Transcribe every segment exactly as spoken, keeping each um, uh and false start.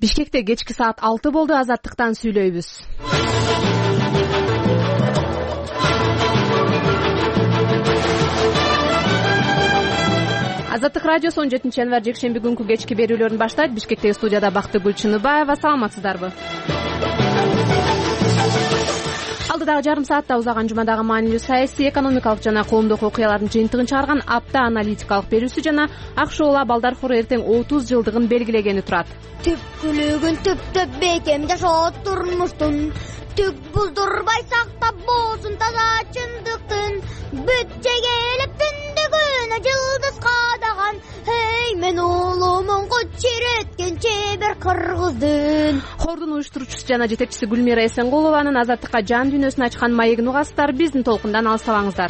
Бишкекте кечки саат алты болду. Азаттыктан сүйлөйбүз. Азаттык радиосу он жетинчи январь жекшемби күнкү кечки берүүлөрүн баштайт. Бишкектеги студияда Бактыгүл Чыныбаева. Саламатсыздарбы? Алдыдагы жарым саатта узаган жумадагы маанилүү саясий, экономикалык жана коомдук окуялардын жыйынтыгын чыгарган апта аналитикалык берүүсү жана ак шоула балдар хору эртең отуз жылдыгын белгилегени турат. Түпкүлүгүн түптөп бекем жашоо турмуштун, түк буздурбай сактап болсун таза чындыктын, бүт жегелеп түндүгүнө жылдыз кадаган, эй мен улумун кучиреткен чебер кыргыздын. Хордун уюштуруучусу жана жетекчиси Гүлмира Эсенкулованын азаттыкка жан дүйнөсүн ачкан маегин угасыздар. Биздин толкундан алыстабаңыздар.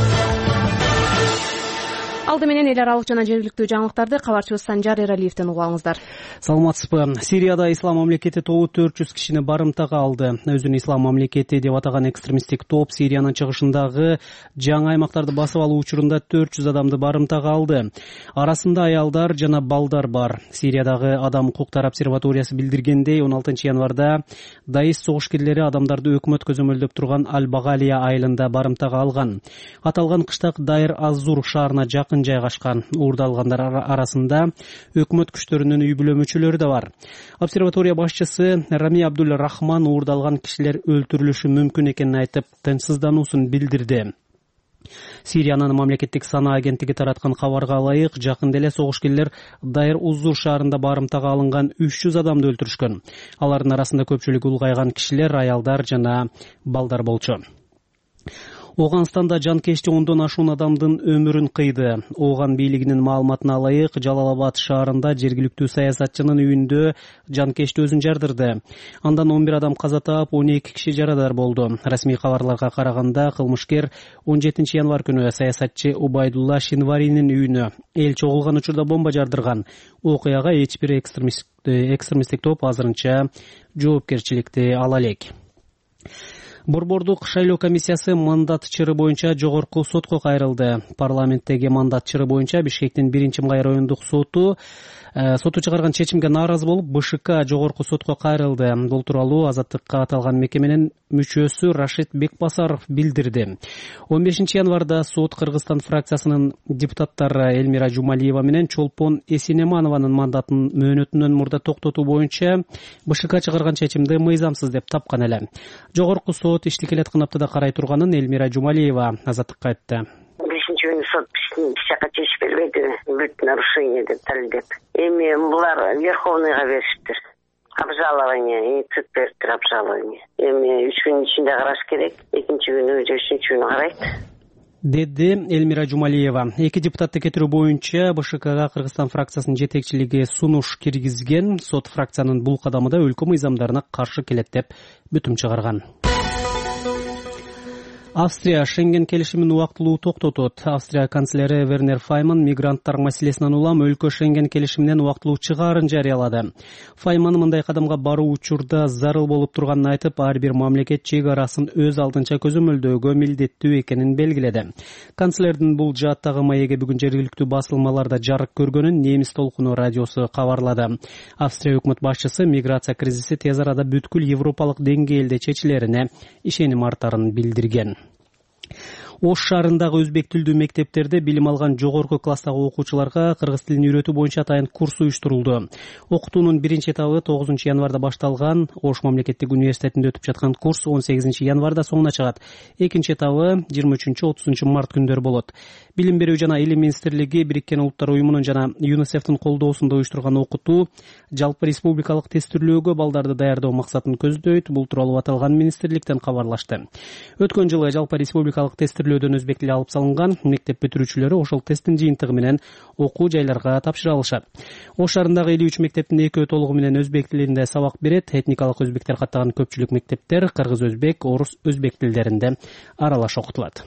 Алды менен эл аралык жана жергиликтүү жаңылыктарды кабарчыбыз Санжар Эралиевден угабаңыздар. Саламатсызбы? Сирияда ислам мамлекети тобу төрт жүз кишини барымтага алды. Өзүн ислам мамлекети деп атаган экстремисттик топ Сириянын чыгышындагы жаңы аймактарды басып алуу учурунда төрт жүз адамды барымтага алды. Арасында аялдар жана балдар бар. Сириядагы адам укуктар обсерваториясы билдиргендей, он алтынчы январда даиш согушкерлери адамдарды өкмөт көзөмөлдөп турган Аль-Багалия айылында барымтага алган. Аталган кыштак Дайр аз-Зур шаарына жакын жайгашкан. Уурдалгандар арасында өкмөт күчтөрүнүн үй бүлө мүчөлөрү да бар. Обсерватория башчысы Рами Абдул Рахман уурдалган кишилер өлтүрүлүшү мүмкүн экенин айтып, тынчсыздануусун билдирди. Сириянын мамлекеттик санаа агенттиги тараткан кабарга ылайык, жакында эле согушкерлер Дайр Уз-Зур шаарында барымтага алынган үч жүз адамды өлтүрүшкөн. Алардын арасында көпчүлүгү улгайган кишилер, аялдар жана балдар болчу. Оганстанда жанкечти ондон ашуун адамдын өмүрүн кыйды. Оган бийлигинин маалыматына ылайык, Жалалабад шаарында жергиликтүү саясатчынын үйүндө жанкечти өзүн жардырды. Андан он бир адам каза таап, он эки киши жарадар болду. Расмий кабарларга караганда, кылмышкер он жетинчи январь күнү саясатчы Убайдулла Шинваринин үйүнө эл чогулган учурда бомба жардырган. Окуяга эч бир экстремисттик топ азырынча жоопкерчиликти ала элек. Борбордук шайлоо комиссиясы мандат чыры боюнча жогорку сотко кайрылды. Парламенттеги мандат чыры боюнча Бишкектин биринчи май райондук соту соту чыгарган чечимге нааразы болуп, БШК жогорку сотко кайрылды. Бул тууралуу Азаттыкка аталган мекеменин мүчөсү Рашид Бекбасаров билдирди. он бешинчи январда сот Кыргызстан фракциясынын депутаттары Элмира Жумалиева менен Чолпон Эсинеманованын мандатын мөөнөтүнөн мурда токтотуу боюнча БШК чыгарган чечимди мыйзамсыз деп тапкан эле. Жогорку сот иштик эле кынаптыда карай турганын Элмира Жумалиева Азаттыкка айтты. бешинчи күнү сот эч жака чечип бербеди, бүт нарушение деп талдеп. Эми булар Верховныйга беришиптир. Обжалование, и суд бериптир обжалование. Эми үч күнүн ичинде караш керек, экинчи күнү же үчүнчү күнү карайт. Деди Элмира Жумалиева. Эки депутатты кетирүү боюнча БШКга Кыргызстан фракциясынын жетекчилиги сунуш киргизген. Сот фракциянын бул кадамы да өлкө мыйзамдарына каршы келет деп бүтүм чыгарган. Австрия Шенген келишимин убактылуу токтотот. Австрия канцлери Вернер Файман мигранттар маселесинен улам өлкө Шенген келишиминен убактылуу чыгаарын жарыялады. Файман мындай кадамга баруу учурда зарыл болуп турганын айтып, ар бир мамлекет чек арасын өз алдынча көзөмөлдөөгө милдеттүү экенин белгиледи. Канцлердин бул жааттагы маеги бүгүн жергиликтүү басылмаларда жарык көргөнүн Немис толкуну радиосу кабарлады. Австрия өкмөт башчысы миграция кризиси тез арада бүткүл европалык деңгээлде чечилерине ишеним артарын билдирген. Ош шаарындагы өзбек тилдүү мектептерде билим алган жогорку класстагы окуучуларга кыргыз тилин үйрөтүү боюнча атайын курс уюштурулду. Окутуунун биринчи этабы тогузунчу январда башталган. Ош мамлекеттик университетинде өтүп жаткан курс он сегизинчи январда соңуна чыгат. Экинчи этабы жыйырма үчүнчү отузунчу март күндөрү болот. Билим берүү жана илим министрлиги Бириккен Улуттар уюмунун жана ЮНИСЕФтин колдоосунда уюштурган окутуу жалпы республикалык тестирлөөгө балдарды даярдоо максатын көздөйт. Бул тууралуу аталган министрликтен кабарлашты. Өткөн жылы жалпы республикалык тестирлөөдөн өзбек тили алып салынган. Мектеп бүтүрүүчүлөрү ошол тесттин жыйынтыгы менен окуу жайларга тапшыра алышат. Ош шаарындагы элүү үч мектептин экөө толугу менен өзбек тилинде сабак берет. Этникалык өзбектер каттаган көпчүлүк мектептер кыргыз өзбек, орус өзбек тилдеринде аралаш окутулат.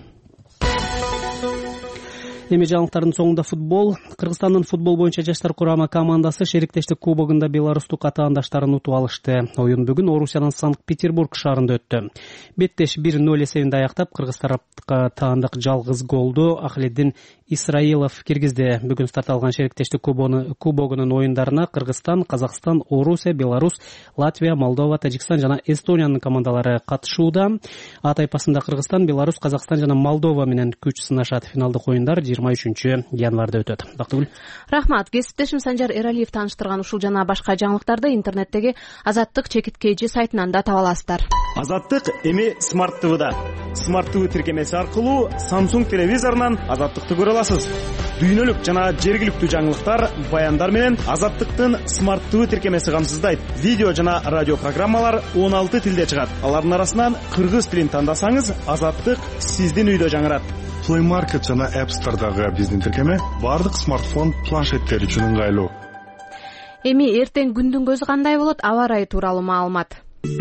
Эми жаңылыктардын соңунда футбол. Кыргызстандын футбол боюнча жаштар курама командасы шериктештик кубогунда беларустук атаандаштарын утуп алышты. Оюн бүгүн Орусиянын Санкт-Петербург шаарында өттү. Беттеш бир ноль эсебинде аяктап, кыргыз тарапка таандык жалгыз голду Ахледдин Исраилов киргизди. Бүгүн старт алган шериктештик кубогунун оюндарына Кыргызстан, Казакстан, Орусия, Беларусь, Латвия, Молдова, Тажикстан жана Эстониянын командалары катышууда. А тайпасында Кыргызстан, Беларусь, Казакстан жана Молдова менен күч сынашат. Финалдык оюндар жыйырма үчүнчү январда өтөт. Бактыгүл. Рахмат. Кесиптешим Санжар Эралиев тааныштырган ушул жана башка жаңылыктарды интернеттеги Азаттык чекиткейчи сайтынан да таба аласыздар. Азаттык эми Смарт ТВда. Смарт ТВ тиркемеси аркылуу Samsung телевизорунан Азаттыкты көрө аласыз. Дүйнөлүк жана жергиликтүү жаңылыктар, баяндар менен Азаттыктын Смарт ТВ тиркемеси камсыздайт. Видео жана радио программалар он алты тилде чыгат. Алардын арасынан кыргыз тилин тандасаңыз, Азаттык сиздин үйдө жаңырат. Play Market жана App Store'дагы биздин тиркеме бардык смартфон, планшеттер үчүн ыңгайлуу. Эми эртең күндүн көзү кандай болот? Аба ырайы тууралуу маалымат.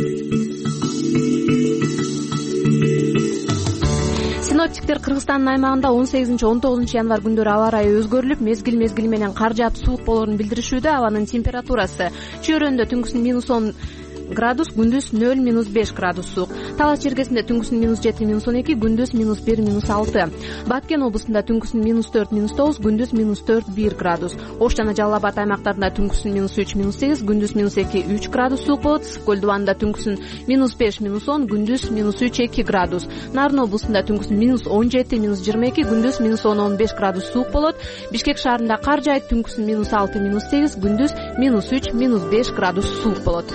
Синоптиктер Кыргызстандын аймагында он сегизинчи он тогузунчу январ күндөрү аба ырайы өзгөрүлүп, мезгил мезгили менен кар жаап суук болоорун билдиришүүдө. Абанын температурасы чөйрөндө түнкүсүн минус он градус, күндүз нөл минус беш градус суук. Талас чергесинде түнкүсүн минус жети минус он эки, күндүз минус бир минус алты. Баткен облусунда түнкүсүн минус төрт минус тогуз, күндүз минус төрт бир градус. Ош жана Жалал Абад аймактарында түнкүсүн минус үч минус сегиз, күндүз минус эки үч градус суук болот. Көл Дубанында түнкүсүн минус беш минус он, күндүз минус үч эки градус. Нарын облусунда түнкүсүн минус он жети минус жыйырма эки, күндүз минус он он беш градус суук болот. Бишкек шаарында кар жаайт, түнкүсүн минус алты минус сегиз, күндүз минус үч минус беш градус суук болот.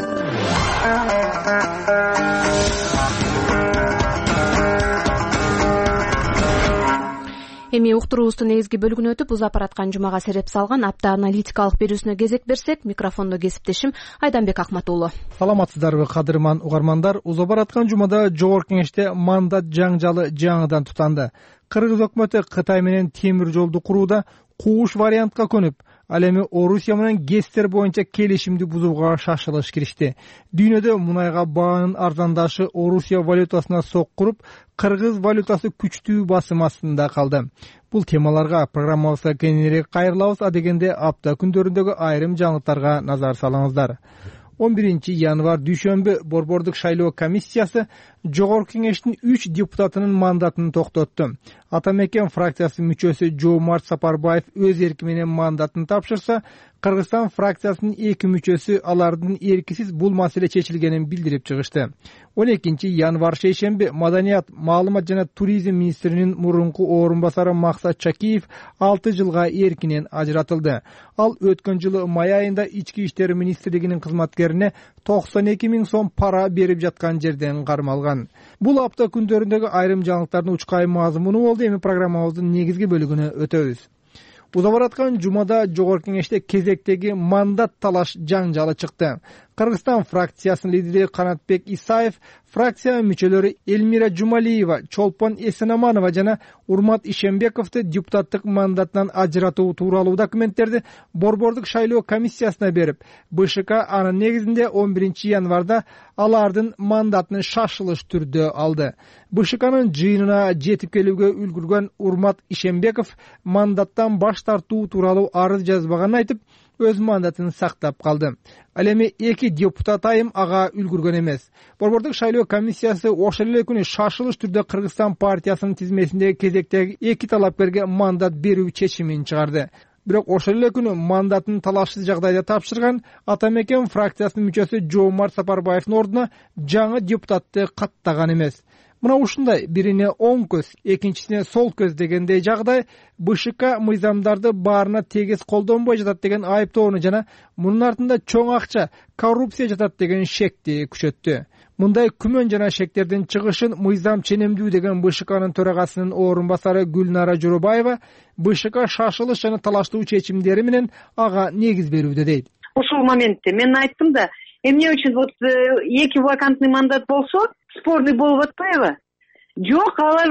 Эми уктуруубуздун негизги бөлүгүнө өтүп, уз апараткан жумага сереп салган апта аналитикалык берүүсүнө кезек берсек, микрофондо кесиптешим Айданбек Акмат уулу. Саламатсыздарбы, кадырман угармандар? Уз апараткан жумада Жогорку Кеңеште мандат жаңжалы жаңыдан тутанды. Кыргыз өкмөтү Кытай менен темир жолду курууда кууш вариантка көнүп, ал эми Орусия менен ГЭСтер боюнча келишимди бузууга шашылыш киришти. Дүйнөдө мунайга баанын арзандашы Орусия валютасына соккуруп, кыргыз валютасы күчтүү басым астында калды. Бул темаларга программабызга кеңирээк кайрылабыз, а дегенде апта күндөрүндөгү айрым жаңылыктарга назар салыңыздар. он биринчи январ дүйшөмбү Борбордук шайлоо комиссиясы Жогорку Кеңештин үч депутатынын мандатын токтотту. Ата Мекен фракциясынын мүчөсү Жомарт Сапарбаев өз эрки менен мандатын тапшырса, Кыргызстан фракциясынын эки мүчөсү алардын эркисиз бул маселе чечилгенин билдирип чыгышты. он экинчи январ шейшемби Маданият, маалымат жана туризм министринин мурунку орун басары Максат Чакиев алты жылга эркинен ажыратылды. Ал өткөн жылы май айында Ички иштер министрлигинин кызматкерине токсон эки миң сом пара берип жаткан жерден кармалган. Бул апта күндөрүндөгү айрым жаңылыктардын учкай мазмуну болду. Эми программабыздын негизги бөлүгүнө өтөбүз. Уз апараткан жумада Жогорку Кеңеште кезектеги мандат талаш жаңжалы чыкты. Кыргызстан фракциясынын лидери Канатбек Исаев, фракция мүчөлөрү Элмира Жумалиева, Чолпон Эсенаманова жана Урмат Ишембековду депутаттык мандатынан ажыратуу тууралуу документтерди Борбордук шайлоо комиссиясына берип, БШК анын негизинде он биринчи январда алардын мандатын шашылыш түрдө алды. БШКнын жыйынына жетип келүүгө үлгүргөн Урмат Ишембеков мандаттан баш тартуу тууралуу арыз жазбаганын айтып, өз мандатын сактап калды. Ал эми эки депутат айым ага үлгүргөн эмес. Борбордук шайлоо комиссиясы ошол эле күнү шашылыш түрдө Кыргызстан партиясынын тизмесиндеги кезектеги эки талапкерге мандат берүү чечимин чыгарды. Бирок ошол эле күнү мандатын талашсыз жагдайда тапшырган Ата Мекен фракциясынын мүчөсү Жомарт Сапарбаевдин ордуна жаңы депутатты каттаган эмес. Мына ушундай бирине оң көз, экинчисине сол көз дегендей жагдай БШК мыйзамдарды баарына тегиз колдонбой жатат деген айыптоону жана мунун артында чоң акча, коррупция жатат деген шекти күчөттү. Мындай күмөн жана шектердин чыгышын мыйзам ченемдүү деген БШКнын төрагасынын орун басары Гүлнара Жоробаева БШК шашылыш жана талаштуу чечимдери менен ага негиз берүүдө дейт. Ушул моментте мен айттым да, эмне үчүн вот эки вакантный мандат болсо, спорный болуп атпайбы? Жок, алар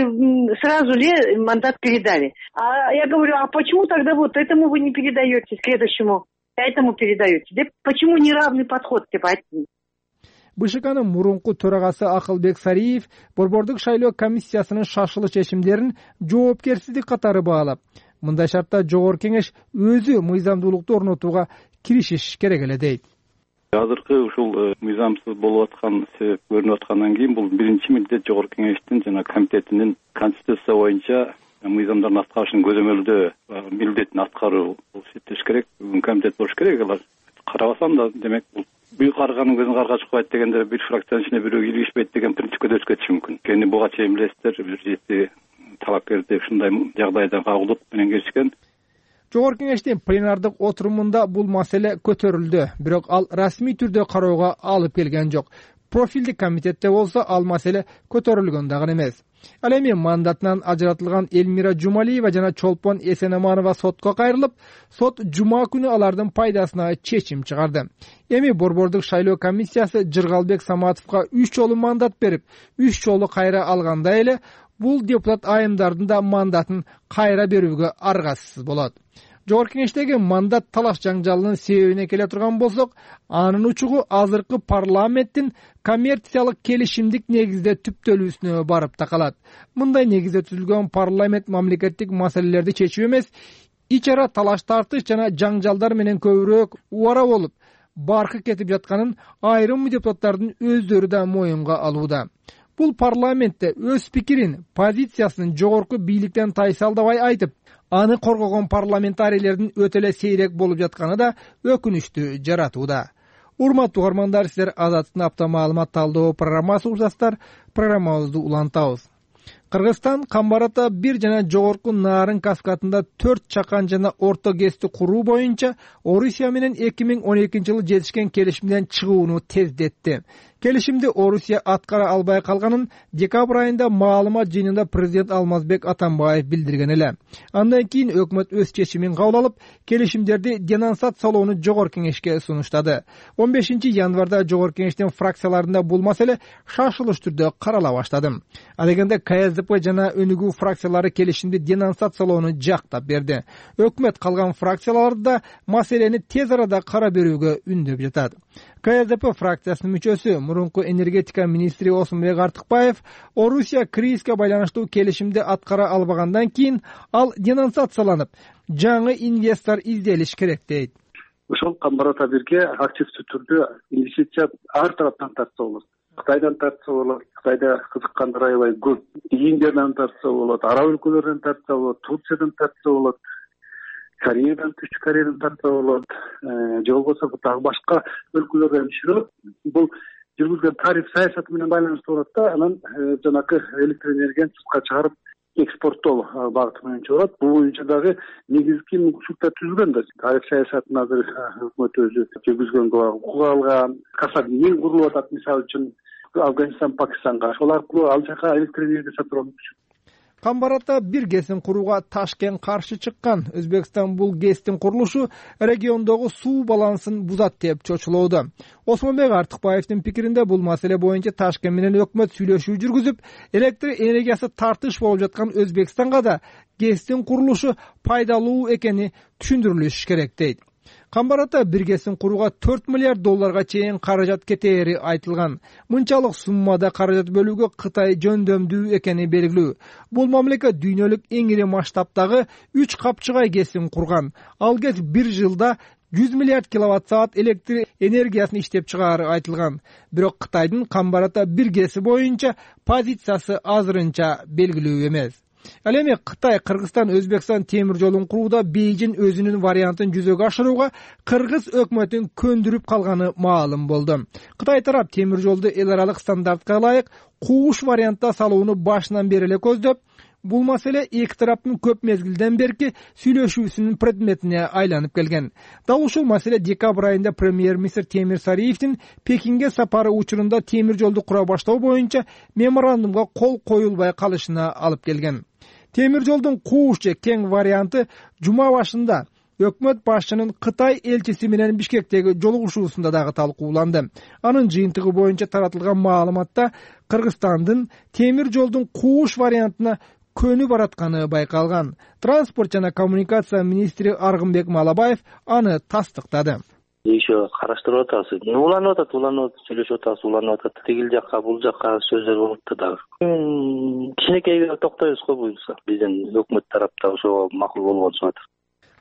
сразу ли мандат передали. А я говорю, а почему тогда вот этому вы не передаете, следующему, этому передаете? Да почему неравный подход, деп айттым. БШКнын мурунку төрагасы Акылбек Сариев Борбордук шайлоо комиссиясынын шашылыш чечимдерин жоопкерсиздик катары баалап, мындай шартта Жогорку Кеңеш өзү мыйзамдуулукту орнотууга киришиш керек эле дейт. Азыркы ушул мыйзамсыз болуп аткан себеп көрүнүп аткандан кийин бул биринчи милдет Жогорку Кеңештин жана комитетинин конституция боюнча мыйзамдардын аткарышын көзөмөлдөө милдетин аткаруу бул сеттеш керек. Бүгүн комитет болуш керек. Алар карабасам да, демек бул бүй карганын көзүн карга чыкпайт дегендер бир фракциянын ичине бирөө киргизбейт деген принципке да өтүп кетиши мүмкүн. Кени буга чейин билесиздер, бир жети талапкерди ушундай жагдайда кагылып менен келишкен. Жогорку кеңештин пленардык отурумунда бул маселе көтөрүлдү, бирок ал расмий түрдө кароого алып келген жок. Профилдик комитетте болсо ал маселе көтөрүлгөн дагы эмес. Ал эми мандатынан ажыратылган Элмира Жумалиева жана Чолпон Эсенаманова сотко кайрылып, сот жума күнү алардын пайдасына чечим чыгарды. Эми борбордук шайлоо комиссиясы Жыргалбек Саматовго үч жолу мандат берип, үч жолу кайра алгандай эле бул депутат айымдардын да мандатын кайра берүүгө аргасыз болот. Жогорку кеңештеги мандат талаш жаңжалынын себебине келе турган болсок, анын учугу азыркы парламенттин коммерциялык келишимдик негизде түптөлүүсүнө барып такалат. Мындай негизде түзүлгөн парламент мамлекеттик маселелерди чечүү эмес, ич ара талаш тартыш жана жаңжалдар менен көбүрөөк убара болуп, баркы кетип жатканын айрым депутаттардын өздөрү да моюнга алууда. Бул парламентте өз пикирин, позициясын жогорку бийликтен тайсалдабай айтып, аны коргогон парламентарийлердин өтө эле сейрек болуп жатканы да өкүнүчтү жаратууда. Урматтуу угармандар, силер Азаттын апта маалымат талдоо программасы угасыздар. Программабызды улантабыз. Кыргызстан Камбарата бир жана жогорку Нарын Каскадында төрт чакан жана орто гэсти куруу боюнча Орусия менен эки миң он экинчи жылы жетишкен келишимден чыгууну тездетти. Келишимди Орусия аткара албай калганын декабрь айында маалымат жыйынында президент Алмазбек Атамбаев билдирген эле. Андан кийин өкмөт өз чечимин кабыл алып, келишимдерди денонсациялоону жогорку кеңешке сунуштады. он бешинчи январда жогорку кеңештин фракцияларында бул маселе шашылыш түрдө карала баштады. А дегенде КСДП жана Өнүгүү фракциялары келишимди денонсациялоону жактап берди. Өкмөт калган фракцияларды да маселени тез арада кара берүүгө үндөп жатат. КСДП фракциясынын мүчөсү, мурунку энергетика министри Осмонбек Артыкбаев, Орусия кризиске байланыштуу келишимди аткара албагандан кийин ал денонсацияланып, жаңы инвестор изделиш керек дейт. Ошол Камбарата бирге активдүү түрдө инвестиция ар тараптан тартса болот. Кытайдан тартса болот, Кытайда кызыккандар аябай көп. Индиядан тартса болот, араб өлкөлөрүнөн тартса болот, Турциядан тартса болот, Кореядан, Түштүк Кореядан тартса болот, же болбосо дагы башка өлкөлөрдөн түшүрөт. Бул жүргүзгөн тариф саясаты менен байланыштуу болот да, анан жанакы электр энергияны сыртка чыгарып экспорттоо багыты менен чыгарат. Бул боюнча дагы негизги мүмкүнчүлүктөр түзүлгөн да. Тариф саясатын азыр өкмөт өзү жүргүзгөнгө укук алган. Касап эл курулуп атат, мисалы үчүн Афганистан, Пакистанга. Ошол аркылуу ал жака электр энергия сатып алуу мүмкүн. Камбарата бир гэсин курууга Ташкент каршы чыккан. Өзбекстан бул гэстин курулушу региондогу суу балансын бузат деп чочулууда. Осмонбек Артыкбаевдин пикиринде бул маселе боюнча Ташкент менен өкмөт сүйлөшүү жүргүзүп, электр энергиясы тартыш болуп жаткан Өзбекстанга да гэстин курулушу пайдалуу экени түшүндүрүлүш керек дейт. Камбарата бир гэсин курууга төрт миллиард долларга чейин каражат кетери айтылган. Мынчалык суммада каражат бөлүүгө Кытай жөндөмдүү экени белгилүү. Бул мамлекет дүйнөлүк эң ири масштабтагы үч капчыгай гэсин курган. Ал гэс бир жылда жүз миллиард киловатт саат электр энергиясын иштеп чыгаары айтылган. Бирок Кытайдын Камбарата бир гэси боюнча позициясы азырынча белгилүү эмес. Ал эми Кытай Кыргызстан Өзбекстан темир жолун курууда Бейжин өзүнүн вариантын жүзөгө ашырууга Кыргыз өкмөтүн көндүрүп калганы маалым болду. Кытай тарап темир жолду эл аралык стандартка ылайык кууш вариантта салууну башынан бери эле көздөп, бул маселе эки тараптын көп мезгилден берки сүйлөшүүсүнүн предметине айланып келген. Дал ушул маселе декабрь айында премьер-министр Темир Сариевдин Пекинге сапары учурунда темир жолду кура баштоо боюнча меморандумга кол коюлбай калышына алып келген. Темир жолдун кууш же кең варианты жума башында өкмөт башчынын Кытай элчиси менен Бишкектеги жолугушуусунда дагы талкууланды. Анын жыйынтыгы боюнча таратылган маалыматта Кыргызстандын темир жолдун кууш вариантына көнү баратканы байкалган. Транспорт жана коммуникация министри Аргынбек Малабаев аны тастыктады. Еще караштырып атабыз. Уланып атат, уланып атат, сүйлөшүп атабыз, уланып атат. Тигил жакка, бул жакка сөздөр болуп атат. Кичинекейге токтойбуз го буюрса. Бизден өкмөт тарапта ошо макул болуп атат.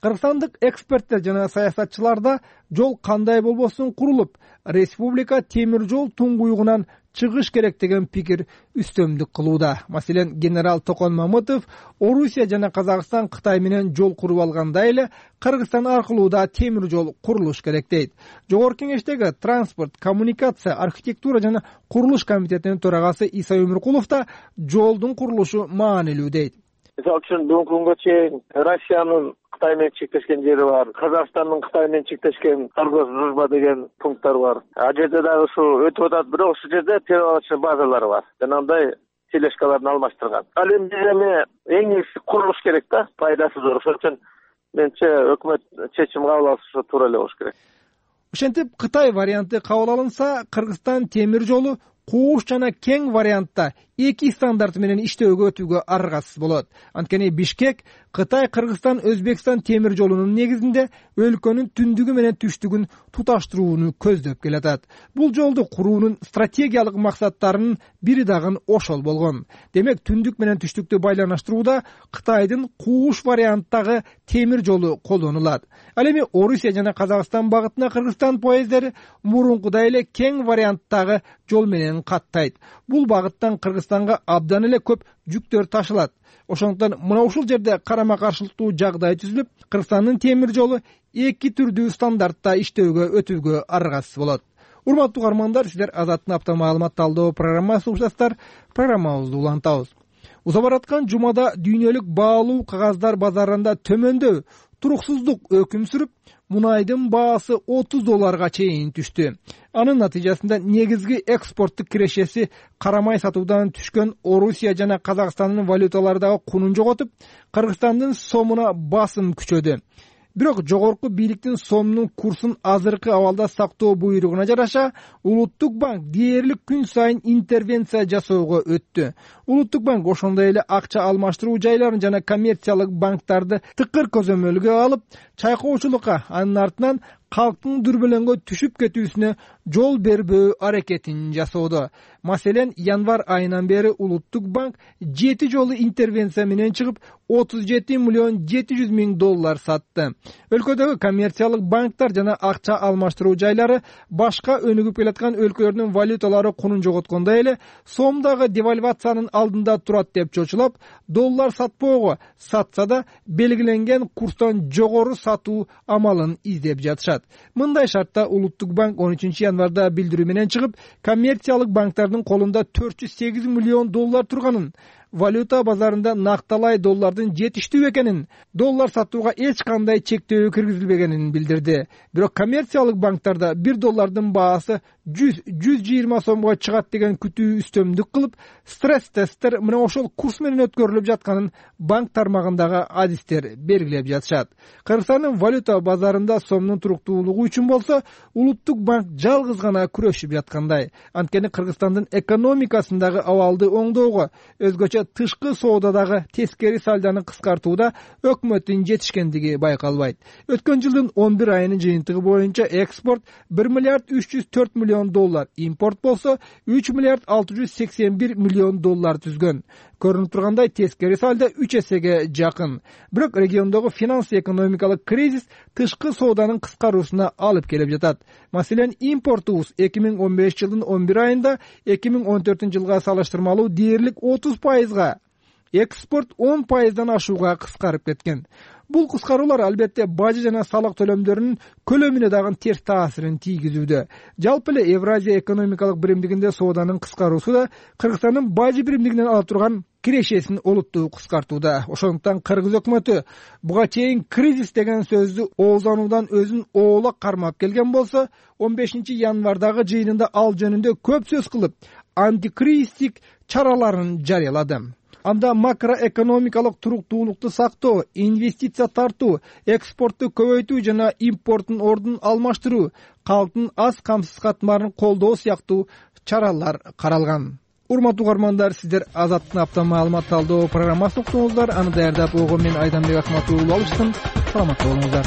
кыргызстандык эксперттер жана саясатчыларда жол кандай болбосун курулуп, республика темир жол туңгуюгунан чыгыш керек деген пикир үстөмдүк кылууда. Маселен, генерал Токон Мамытов Орусия жана Казакстан Кытай менен жол куруп алгандай эле Кыргызстан аркылуу да темир жол курулуш керек дейт. Жогорку кеңештеги транспорт, коммуникация, архитектура жана курулуш комитетинин төрагасы Иса Өмүркулов да жолдун курулушу маанилүү дейт. Мисалы үчүн бүгүнкү күнгө чейин Россиянын Кытай менен чектешкен жери бар, Казакстандын Кытай менен чектешкен торговый дружба деген пункттар бар. А жерде дагы ушу өтүп атат, бирок ушул жерде перевалочный базалары бар. Жанагындай тележкаларын алмаштырган. Ал эми биз эми эң негизги курулуш керек да, пайдасы зор. Ошон үчүн менимче өкмөт чечим кабыл алышы туура эле болуш керек. Ошентип Кытай варианты кабыл алынса, Кыргызстан темир жолу кууш жана кең вариантта эки стандарт менен иштөөгө өтүүгө аргасыз болот. Анткени Бишкек Кытай, Кыргызстан, Өзбекстан темир жолунун негизинде өлкөнүн түндүгү менен түштүгүн туташтырууну көздөп келатат. Бул жолду куруунун стратегиялык максаттарынын бири дагы ошол болгон. Демек, түндүк менен түштүктү байланыштырууда Кытайдын кууш варианттагы темир жолу колдонулат. Ал эми Орусия жана Казакстан багытына Кыргызстан поездери мурункудай эле кең варианттагы жол менен каттайт. Бул багыттан Кыргызстанга абдан эле көп жүктөр ташылат. Ошондуктан мына ушул жерде карама каршылыктуу жагдай түзүлүп, Кыргызстандын темир жолу эки түрдүү стандартта иштөөгө өтүүгө аргасыз болот. Урматтуу угармандар, сиздер Азаттын апта маалымат талдоо программасы угушасыздар. Программабызды улантабыз. Уза бараткан жумада дүйнөлүк баалуу кагаздар базарында төмөндөө туруксуздук өкүм сүрүп, мунайдын баасы отуз долларга чейин түштү. Анын натыйжасында негизги экспорттук кирешеси карамай сатуудан түшкөн Орусия жана Казакстандын валюталары дагы кунун жоготуп, Кыргызстандын сомуна басым күчөдү. Бирок жогорку бийликтин сомдун курсун азыркы абалда сактоо буйругуна жараша, Улуттук банк дээрлик күн сайын интервенция жасоого өттү. Улуттук банк ошондой эле акча алмаштыруу жайларын жана коммерциялык банктарды тыкыр көзөмөлгө алып, чайкоочулукка, анын артынан калктын дүрбөлөңгө түшүп кетүүсүнө жол бербөө аракетин жасоодо. Маселен, январь айынан бери Улуттук банк жети жолу интервенция менен чыгып, отуз жети миллион жети жүз миң доллар сатты. Өлкөдөгү коммерциялык банктар жана акча алмаштыруу жайлары башка өнүгүп келаткан өлкөлөрдүн валюталары кунун жоготкондой эле сомдагы девальвациянын алдында турат деп чочулап, доллар сатпоого, сатса да белгиленген курстан жогору сатуу амалын издеп жатышат. Мындай шартта Улуттук банк он үчүнчү январда билдирүү менен чыгып, коммерциялык банктардын колунда төрт жүз сегиз миллион доллар турганын, валюта базарында накталай доллардын жетиштүү экенин, доллар сатууга эч кандай чектөө киргизилбегенин билдирди. Бирок коммерциялык банктарда бир доллардын баасы жүз жүз жыйырма сомго чыгат деген күтүү үстөмдүк кылып, стресс тесттер мына ошол курс менен өткөрүлүп жатканын банк тармагындагы адистер белгилеп жатышат. Кыргызстандын валюта базарында сомдун туруктуулугу үчүн болсо, Улуттук банк жалгыз гана күрөшүп жаткандай. Анткени Кыргызстандын экономикасындагы абалды оңдоого, өзгөчө тышкы соодадагы тескери сальданы кыскартууда өкмөттүн жетишкендиги байкалбайт. Өткөн жылдын он бир айынын жыйынтыгы боюнча экспорт бир миллиард үч жүз төрт миллион доллар, импорт болсо үч миллиард алты жүз сексен бир миллион доллар түзгөн. Көрүнүп тургандай, тескери сальдо үч эсеге жакын. Бирок региондогу финанс-экономикалык кризис тышкы сооданын кыскаруусуна алып келип жатат. Маселен, импортубуз эки миң он бешинчи жылдын он бир айында эки миң он төртүнчү жылга салыштырмалуу дээрлик отуз пайызга, экспорт он пайыздан ашууга кыскарып кеткен. Бул кыскаруулар албетте бажы жана салык төлөмдөрүнүн көлөмүнө дагы терс таасирин тийгизүүдө. Жалпы эле Евразия экономикалык биримдигинде сооданын кыскаруусу да Кыргызстандын бажы биримдигинен ала турган кирешесин олуттуу кыскартууда. Ошондуктан Кыргыз өкмөтү буга чейин кризис деген сөздү ооздануудан өзүн оолак кармап келген болсо, он бешинчи январдагы жыйынында ал жөнүндө көп сөз кылып, антикризистик чараларын жарыялады. Анда макроэкономикалык туруктуулукту сактоо, инвестиция тартуу, экспортту көбөйтүү жана импорттун ордун алмаштыруу, калктын аз камсыз катмарын колдоо сыяктуу чаралар каралган. Урматтуу угармандар, сиздер Азаттын апта маалымат талдоо программасын уктуңуздар. Аны даярдап огон мен Айданбек Акматуллу алыштым. Саламатта болуңуздар.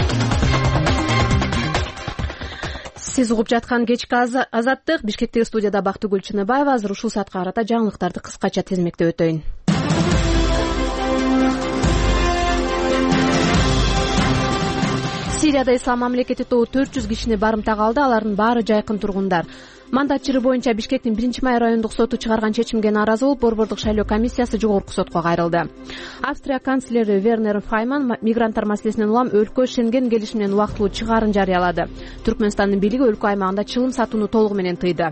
Сиз угуп жаткан кечки Азаттык. Бишкектеги студияда Бактыгүл Чыныбаева. Азыр ушул саатка карата жаңылыктарды кыскача тизмектеп өтөйүн. Сирияда ислам мамлекети тобу төрт жүз кишини барымтага алды. Алардын баары жайкын тургундар. Мандат чыры боюнча Бишкектин биринчи май райондук соту чыгарган чечимге нааразы болуп, борбордук шайлоо комиссиясы жогорку сотко кайрылды. Австрия канцлери Вернер Файман мигранттар маселесинен улам өлкө Шенген келишиминен убактылуу чыгаарын жарыялады. Түркмөнстандын бийлиги өлкө аймагында чылым сатууну толугу менен тыйды.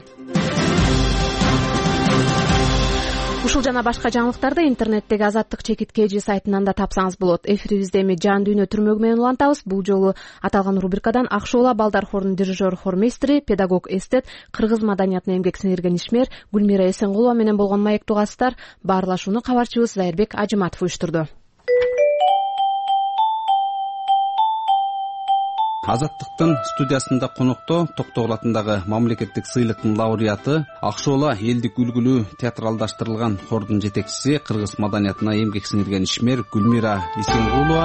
Ушул жана башка жаңылыктарды интернеттеги Азаттык чекит kg сайтынан да тапсаңыз болот. Эфирибизде эми жан дүйнө түрмөгү менен улантабыз. Бул жолу аталган рубрикадан Акшоола балдар хорунун дирижер, хормейстери, педагог, эстет, кыргыз маданиятына эмгек сиңирген ишмер Гүлмира Эсенгулова менен болгон маектүү угасыздар. Баарлашууну кабарчыбыз Зайырбек Ажыматов уюштурду. Азаттыктын студиясында конокто Токтогул атындагы мамлекеттик сыйлыктын лауреаты, Акшоола элдик үлгүлүү театралдаштырылган хордун жетекчиси, кыргыз маданиятына эмгек сиңирген ишмер Гүлмира Эсенгулова.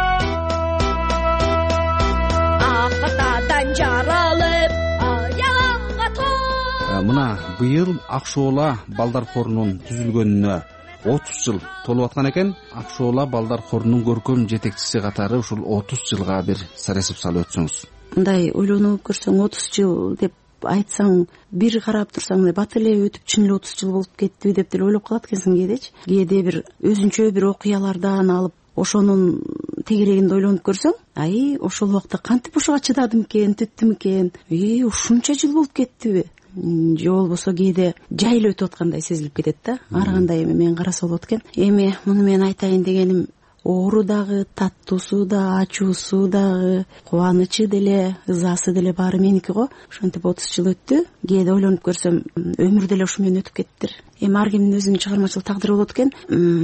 Акытадан жаралып, аягыңга тоо. Мына быйыл Акшоола балдар хорунун түзүлгөнүнө отуз жыл толуп аткан экен. Акшоола балдар хорунун көркөм жетекчиси катары ушул отуз жылга бир саресип салып өтсөңүз. Мындай ойлонуп көрсөң отуз жыл деп айтсаң, бир карап турсаң бат эле өтүп чын эле отуз жыл болуп кеттиби деп деле ойлоп калат экенсиң кээдечи. Кээде бир өзүнчө бир окуялардан алып ошонун тегерегинде ойлонуп көрсөң, ай ошол убакта кантип ошого чыдадым экен, түттүм экен, и ушунча жыл болуп кеттиби? Же болбосо кээде жайлы өтүп аткандай сезилип кетет да. Ар кандай эми мен караса болот экен. Эми муну мен айтайын дегеним, оору дагы, таттуусу да, ачуусу дагы, кубанычы деле, ызасы деле баары меники го. Ошентип отуз жыл өттү. Кээде ойлонуп көрсөм, өмүр деле ушу менен өтүп кеттир. Эми ар кимдин өзүнүн чыгармачылык тагдыры болот экен.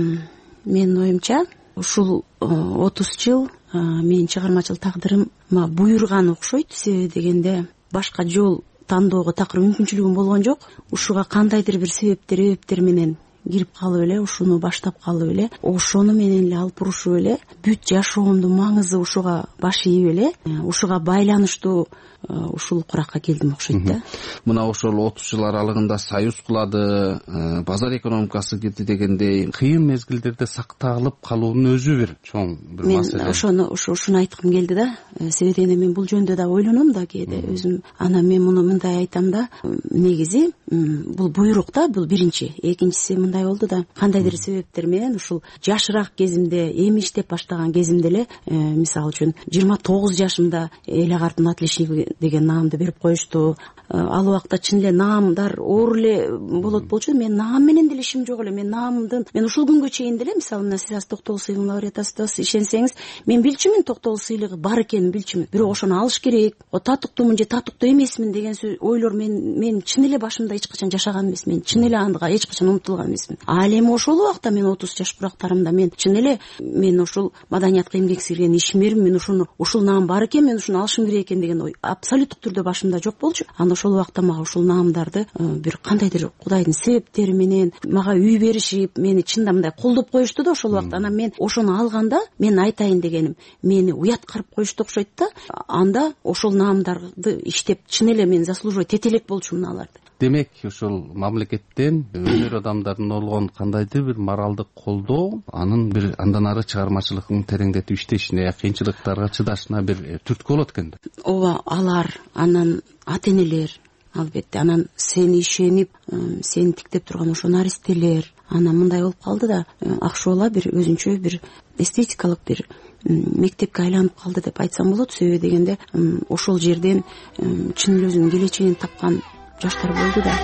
Менин оюмча, ушул отуз жыл менин чыгармачылык тагдырыма буйруган окшойт. Себеби дегенде башка жол тандоого такыр мүмкүнчүлүгүм болгон жок. Ушуга кандайдыр бир себептер, эбептер менен кирип калып эле, ушуну баштап калып эле, ошону менен эле алып урушуп эле, бүт жашоомдун маңызы ушуга баш ийип эле, ушуга байланыштуу ушул куракка келдим окшойт да. Мына ошол отуз жыл аралыгында союз кулады, базар экономикасы кирди дегендей кыйын мезгилдерде сакталып калуунун өзү бир чоң бир маселе. Мен ошону ушуну айткым келди да. Себеби дегенде мен бул жөнүндө да ойлоном да кээде өзүм. Анан мен муну мындай айтам да, негизи бул буйрук да, бул биринчи. Экинчиси мындай болду да, кандайдыр себептер менен ушул жашыраак кезимде, эми иштеп баштаган кезимде эле, мисалы үчүн жыйырма тогуз жашымда эле картын отличниги деген наамды берип коюшту. Ал убакта чын эле наамдар оор эле болот болчу. Мен наам менен деле ишим жок эле. Мен наамдын, мен ушул күнгө чейин деле, мисалы мына сиз Токтогул сыйлыгын лауреатысыз, ишенсеңиз, мен билчүмүн Токтогул сыйлыгы бар экенин билчүмүн. Бирок ошону алыш керек. О татыктуумун же татыктуу эмесмин деген ойлор мен мен чын эле башымда эч качан жашаган эмесмин. Мен чын эле ага эч качан умтулган эмесмин. Ал эми ошол убакта мен отуз жаш бурактарымда мен чын эле мен ушул маданиятка эмгек сиңирген ишмермин. Мен ушуну ушул наам бар экен, мен ушуну алышым керек экен деген ой абсолюттук түрдө башымда жок болчу. Анда ошол убакта мага ушул наамдарды бир кандайдыр Кудайдын себептери менен мага үй беришип, мени чында мындай колдоп коюшту да ошол убакта. Анан мен ошону алганда, мен айтайын дегеним, мени уяткарып коюшту окшойт да. Анда ошол наамдарды иштеп чын эле мен заслуживать эте элек болчумун аларды. Демек, ушул мамлекеттен өнөр адамдарына болгон кандайдыр бир моралдык колдоо, анын бир андан ары чыгармачылыктын тереңдетип иштешине, кыйынчылыктарга чыдашына бир түрткү болот экен да. Ооба, алар, анан ата-энелер, албетте, анан сени ишенип, сени тиктеп турган ошо наристелер, анан мындай болуп калды да, Акшоола бир өзүнчө бир эстетикалык бир мектепке айланып калды деп айтсам болот. Себеби дегенде ошол жерден чын эле өзүнүн келечегин тапкан жаштар болду да.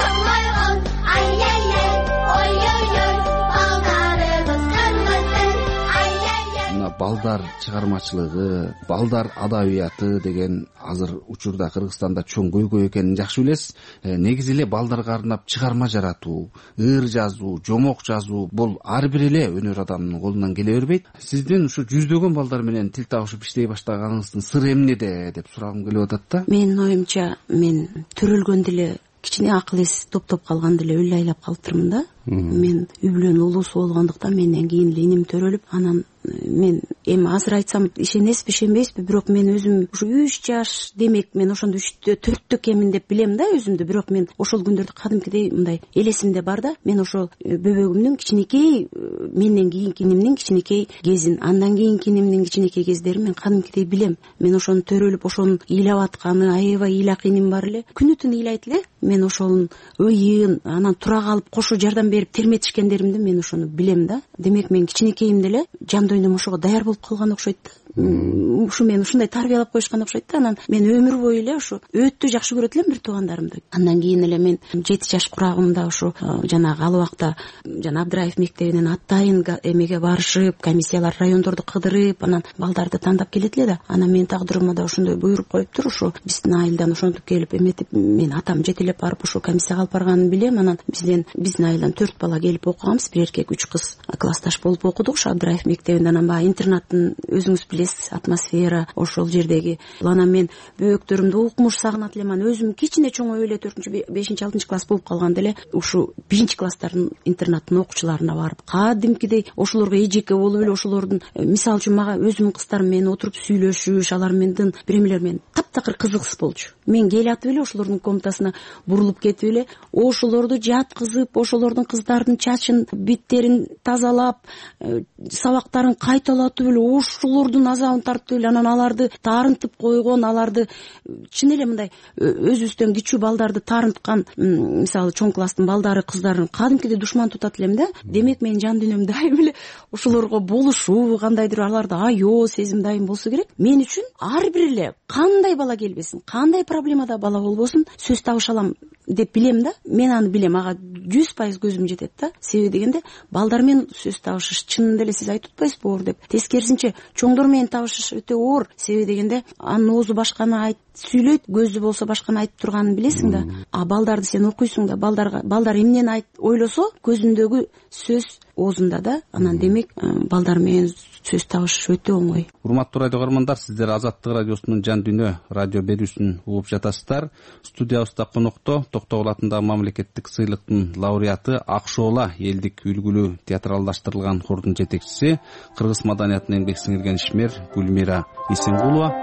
Балдар чыгармачылыгы, балдар адабияты деген азыр учурда Кыргызстанда чоң көйгөй экенин жакшы билесиз. Негизи эле балдарга арнап чыгарма жаратуу, ыр жазуу, жомок жазуу бул ар бир эле өнөр адамынын колунан келе бербейт. Сиздин ушу жүздөгөн балдар менен тил табышып иштей баштаганыңыздын сыры эмнеде деп сурагым келип атат да. Менин оюмча, мен төрөлгөндө эле кичине акыл эс топтоп калганда эле ойлайлап калыптырмын да. Мен үй бүлөнүн улуусу болгондуктан менден кийин эле иним төрөлүп, анан мен эми азыр айтсам ишенесизби ишенбейсизби, бирок мен өзүм ушу үч жаш, демек мен ошондо үчтө төрттө экенмин деп билем да өзүмдү. Бирок мен ошол күндөрдү кадимкидей мындай элесимде бар да. Мен ошол бөбөгүмдүн кичинекей, менден кийинкинимдин кичинекей кезин, андан кийинкинимдин кичинекей кездерин мен кадимкидей билем. Мен ошону төрөлүп, ошонун ыйлап атканы, аябай ыйлакыйним бар эле. Күнү түнү ыйлайт эле. Мен ошонун ыйын, анан тура калып кошо жардам берип терметишкендеримди мен ошону билем да. Демек мен кичинекейимде эле жан дүйнөм ошого даяр болуп калган окшойт да. Ушу мен ушундай тарбиялап коюшкан окшойт да. Анан мен өмүр бою эле ушу өтө жакшы көрөт элем бир туугандарымды. Андан кийин эле мен жети жаш курагымда ушу жанагы ал убакта жана Абдыраев мектебинен атайын эмеге барышып, комиссиялар райондорду кыдырып, анан балдарды тандап келет эле да. Анан менин тагдырыма да ошондой буйрук коюптур. Ушу биздин айылдан ошентип келип эметип, мен атам жетелеп барып ушу комиссияга алып барганын билем. Анан бизден биздин айылдан төрт бала келип окуганбыз, бир эркек, үч кыз классташ болуп окудук ушу Абдыраев мектебинде. Анан баягы интернаттын өзүңүз билесиз, атмосфера ошол жердеги. Анан мен бөөктөрүмдү укмуш сагынат элем. Анан өзүм кичине чоңоюп эле төртүнчү, бешинчи, алтынчы класс болуп калганда эле ушу биринчи класстардын интернаттын окуучуларына барып, кадимкидей ошолорго эжеке болуп эле ошолордун, мисалы үчүн мага өзүмдүн кыздарым менен отуруп сүйлөшүш, алар менен биремелер менен таптакыр кызыксыз болчу. Мен келатып эле ошолордун комнатасына бурулуп кетип эле ошолорду жаткызып, ошолордун кыздардын чачын, биттерин тазалап, сабактарын кайталатып эле ошолордун азабын тартып эле, анан аларды таарынтып койгон, аларды чын эле мындай өзүбүздөн кичүү балдарды таарынткан, мисалы чоң класстын балдары, кыздарын кадимкидей душман тутат элем да. Демек менин жан дүйнөм дайым эле ошолорго болушуу, кандайдыр аларды аё сезим дайым болсо керек. Мен үчүн ар бир эле кандай бала келбесин, кандай проблемада бала болбосун сөз табыша алам деп билем да. Мен аны билем, ага жүз пайыз көзүм жетет да. Себеби дегенде балдар менен сөз табышыш чынында эле сиз айтып атпайсызбы оор деп. Тескерисинче чоңдор менен табышыш өтө оор. Себеби дегенде анын оозу башканы айт сүйлөйт, көзү болсо башканы айтып турганын билесиң да. А балдарды сен окуйсуң да, балдарга балдар эмнени айт ойлосо көзүндөгү сөз оозунда да. Анан демек балдар менен сөз табыш өтө оңой. Урматтуу радио көрөрмандар, сиздер Азаттык радиосунун жан дүйнө радио берүүсүн угуп жатасыздар. Студиябызда конокто Токтогул атындагы мамлекеттик сыйлыктын лауреаты, Акшоола элдик үлгүлүү театралдаштырылган хордун жетекчиси, кыргыз маданиятына эмгек сиңирген ишмер Гүлмира Исенгулова.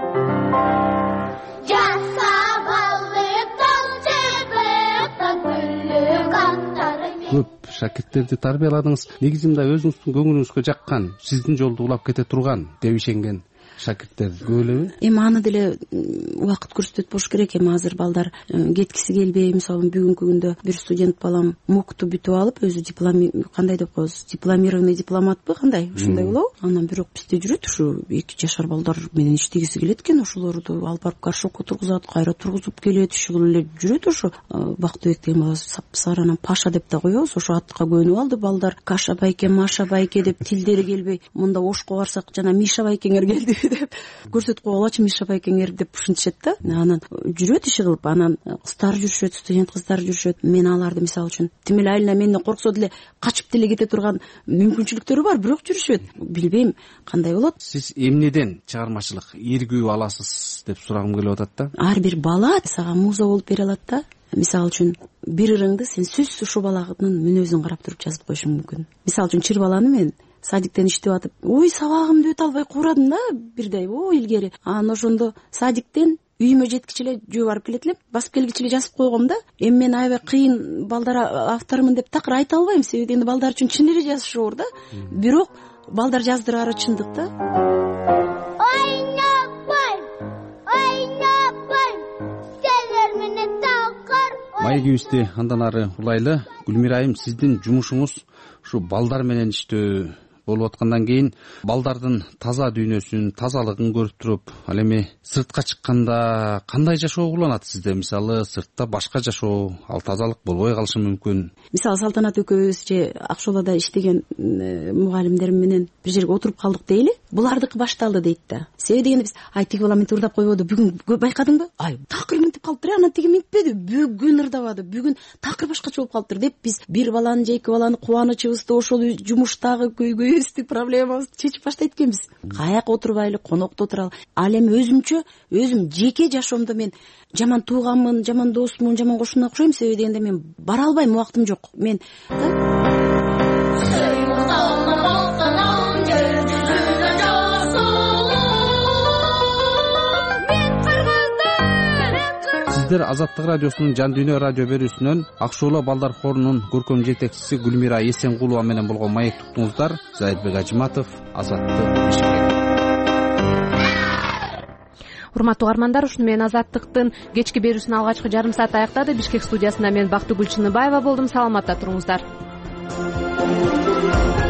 Көп шакирттерди тарбияладыңыз. Негизи мындай өзүңүздүн көңүлүңүзгө жаккан, сиздин жолду улап кете турган деп ишенген шакирттер көп элеби? Эми аны деле убакыт көрсөтөт болуш керек. Эми азыр балдар кеткиси келбей, мисалы бүгүнкү күндө бир студент балам мукту бүтүп алып, өзү диплом, кандай деп коебуз, дипломированный дипломатпы, кандай ушундай болобу? Анан бирок бизде жүрөт ушу эки жашар балдар менен иштегиси келет экен, ошолорду алып барып горшокко тургузат, кайра тургузуп келет, ушул эле жүрөт. Ошо Бактыбек деген бала сапсары, анан Паша деп да коебуз, ошо атка көнүп алды балдар. Каша байке, Маша байке деп тилдери келбей, мында Ошко барсак жана Миша байкеңер келди деп көрсөтүп койгулачы, Миша байкеңер деп ушинтишет да. Анан жүрөт иши кылып, анан кыздар жүрүшөт, студент кыздар жүрүшөт. Мен аларды мисалы үчүн тим эле айылына менден корксо деле качып деле кете турган мүмкүнчүлүктөрү бар, бирок жүрүшөт. Билбейм кандай болот. Сиз эмнеден чыгармачылык ийгүү аласыз деп сурагым келип атат да. Ар бир бала сага муза болуп бере алат да. Мисалы үчүн бир ырыңды сен сөзсүз ошол баланын мүнөзүн карап туруп жазып коюшуң мүмкүн. Мисалы үчүн чыр баланы мен садиктен иштеп атып, ой сабагымды өтө албай куурадым да бирдей, ой илгери. Анан ошондо садиктен үйүмө жеткичи эле жөө барып келет элем, басып келгичи эле жазып койгом да. Эми мен аябай кыйын балдар автормун деп такыр айта албайм, себеби дегенде балдар үчүн чын эле жазыш оор да. Бирок балдар жаздырары чындык да. Маегибизди андан ары улайлы. Гүлмира айым, сиздин жумушуңуз ушу балдар менен иштөө болуп аткандан кийин балдардын таза дүйнөсүн, тазалыгын көрүп туруп, ал эми сыртка чыкканда кандай жашоо уланат сизде? Мисалы сыртта башка жашоо, ал тазалык болбой калышы мүмкүн. Мисалы Салтанат экөөбүз же Акшоолада иштеген мугалимдерим менен бир жерге отуруп калдык дейли. Булардыкы башталды дейт да. Себеби дегенде биз ай тиги бала мынтип ырдап койбоду, бүгүн байкадыңбы? Ай такыр мынтип калыптыр, анан тиги минтпеди, бүгүн ырдабады, бүгүн такыр башкача болуп калыптыр деп биз бир баланы же эки баланы кубанычыбызды, ошол жумуштагы көйгөйүбүздү, проблемабызды чечип баштайт экенбиз. Каяка отурбайлы, конокто отуралы. Ал эми өзүмчө, өзүм жеке жашоомдо мен жаман тууганмын, жаман досмун, жаман кошуна окшойм, себеби дегенде мен бара албайм, убактым жок. Мен сиздер Азаттык радиосунун Жан Дүйнө радио берүүсүнөн Акшола балдар хорунун көркөм жетекчиси Гүлмира Эсенгулова менен болгон маектик уктуңуздар. Заитбек Ажиматов, Азаттык. Урматтуу угармандар, ушуну менен Азаттыктын кечки берүүсүнүн алгачкы жарым сааты аяктады. Бишкек студиясында мен Бактыгүл Чыныбаева болдум. Саламатта туруңуздар.